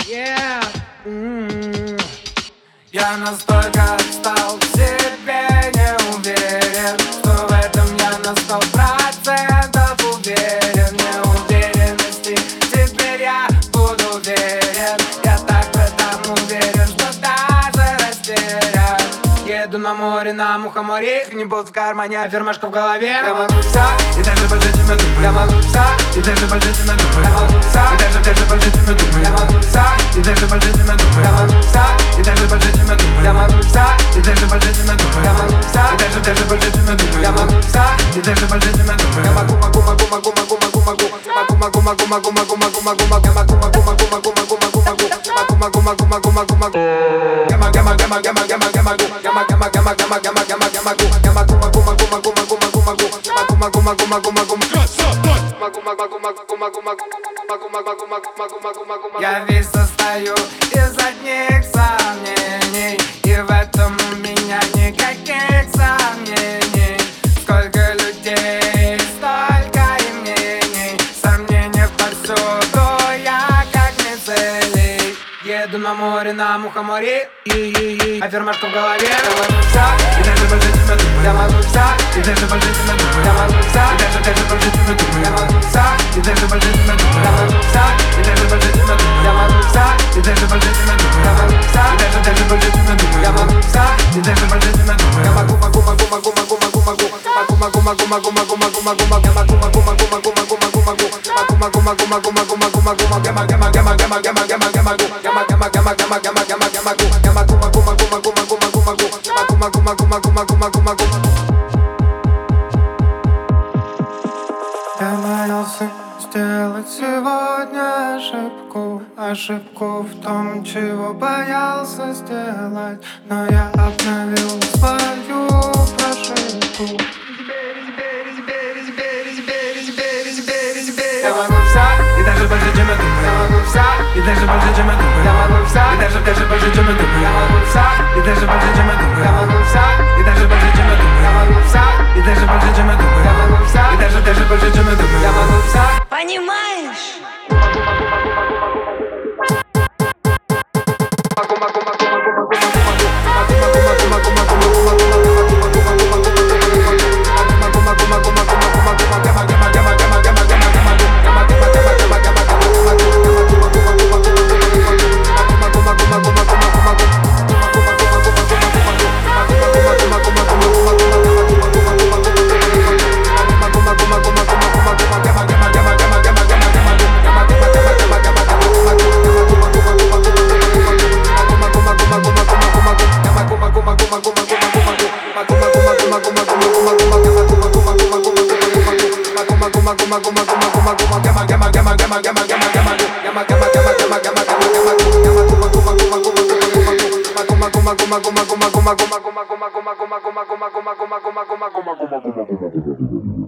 Yeah. Я настолько стал в себе не уверен, что в этом я на 100% уверен. Неуверенности теперь я буду уверен. Я так в этом уверен, что даже растерян. Еду на море, на мухоморе, не будет в кармане, а фермашка в голове. Я могу все, и даже больше, чем я думаю. Я могу все, и даже больше, чем я думаю. Я могу все, и даже больше, чем я думаю. Я могу все, и даже больше, чем я думаю. Я могу все, и даже больше, чем я думаю. Я могу все, и даже больше, чем я думаю. Я могу все, и даже больше, чем я думаю. Я могу все, и даже больше, чем я думаю. Я могу. Я весь состою из одних сомнений, и в этом у меня никаких сомнений. Сколько людей, столько и мнений, сомнения повсюду, я как мицелий. Еду на море, на мухоморе, а фермашка в голове. Я могу все, и даже больше, чем я думаю. Я могу все, и даже больше, чем я думаю. Я могу все, и даже больше, чем я думаю. Я могу все, и даже больше, чем я думаю. Я могу все, и даже больше, чем я думаю. Я могу все, и даже больше, чем я думаю. Я могу все, и даже больше, чем я думаю. Я могу все, и даже больше, чем я думаю. Я могу. Я боялся сделать сегодня ошибку в том, чего боялся сделать. Но я обновил свою прошивку. Я могу все, и даже больше, чем я думаю. Я могу все, и даже больше, чем я думаю. Я могу все, и даже больше, чем я думаю. Я могу все, и даже больше, чем я думаю. Я могу все, и даже больше, чем я думаю. Я могу все, и даже больше, чем я думаю. Я могу все, и даже больше, чем я думаю. Я могу все. Понимаешь? Guma